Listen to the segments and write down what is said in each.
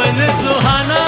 भवन सुहाना,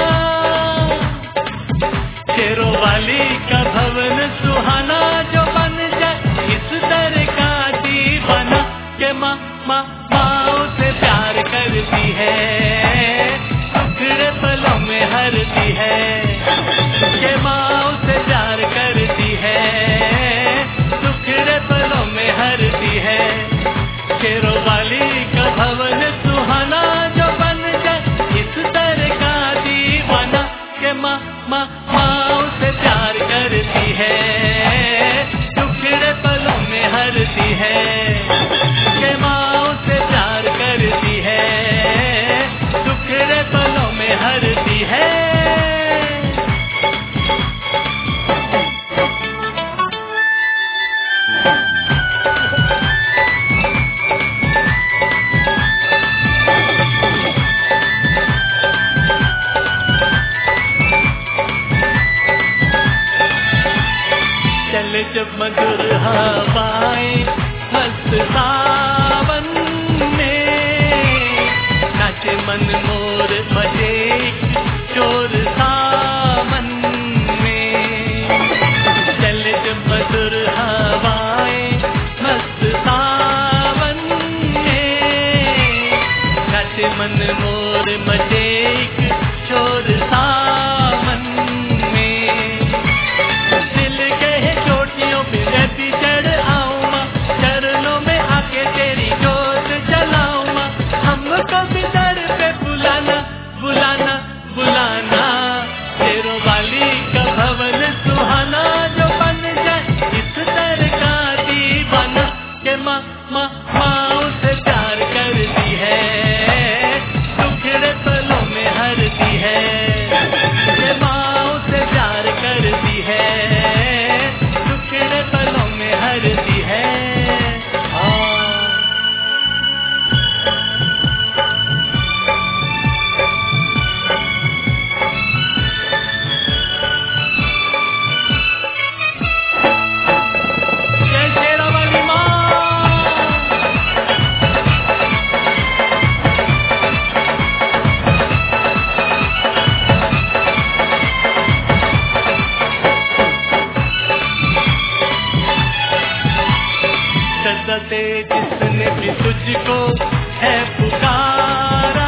शेरों वाली का भवन सुहाना, जो बन जाए इस दर का दीवाना, के माँ उसे प्यार करती है, दुखड़े पलों में हरती है, के माँ उसे प्यार करती है, दुखड़े पलों में हरती है। शेरों वाली का भवन सुहाना, जो बन जाए इस दर का दीवाना, के माँ उसे प्यार करती है, दुखड़े पलों में हरती है, के माँ उसे प्यार करती है, दुखड़े पलों में हरती है। चले जब मधुर हवाएं मस्त सावन में, नाचे मन मोर बजे चोर सावन में। चले जब मधुर हवाएं मस्त सावन में, नाचे मन मोर बजे चोर सावन में। दिल के चोटियों पे रहती चढ़ आऊं माँ, चरणों में आके तेरी जोत जलाऊं माँ, हमको भी दर पे बुलाना बुलाना बुलाना। शेरों वाली का भवन सुहाना, जो बन जाए इस दर का दीवाना, के माँ उसे प्यार करती है, दुखड़े पलों में हरती है, के माँ उसे प्यार करती है, दुखड़े पलों में हरती है। जय शेरों वाली माँ। सदा से जिसने भी तुझको है पुकारा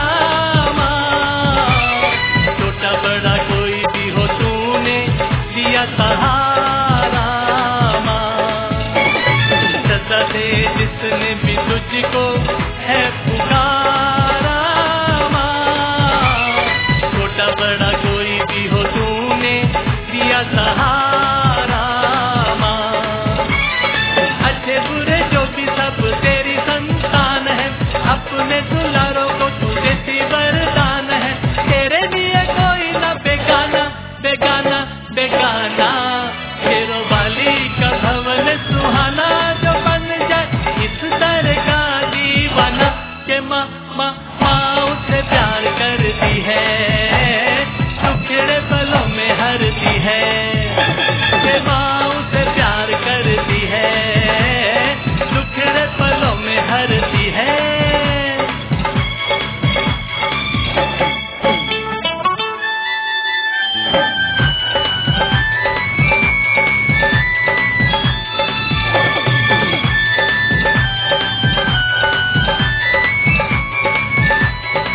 माँ, छोटा बड़ा कोई भी हो तूने दिया सहारा माँ। सदा से जिसने भी तुझको है पुकारा माँ, छोटा बड़ा कोई भी हो तूने दिया सहारा माँ। अच्छे बुरे जो भी सब तेरी संतान है, अपने दुलारों को तू देती वरदान है, तेरे लिए कोई ना बेगाना बेगाना बेगाना। शेरों वाली का भवन सुहाना, जो बन जाए इस दर का दीवाना, के माँ उसे प्यार करती है, दुखड़े पलों में हरती है, के माँ उसे प्यार करती है, दुखड़े पलों में हरती है।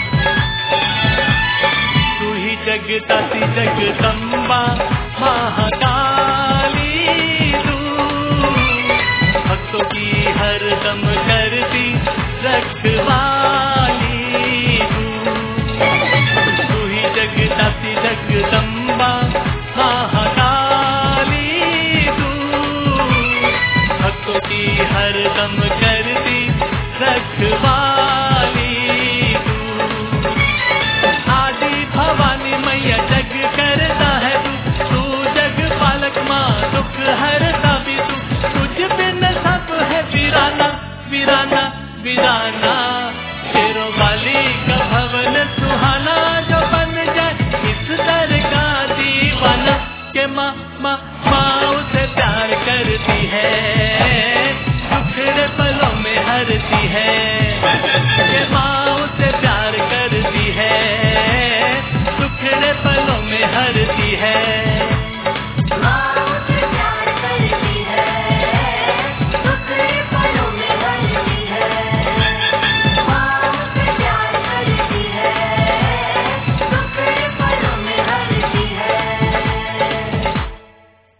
तू ही जगदाती जगदम्बा,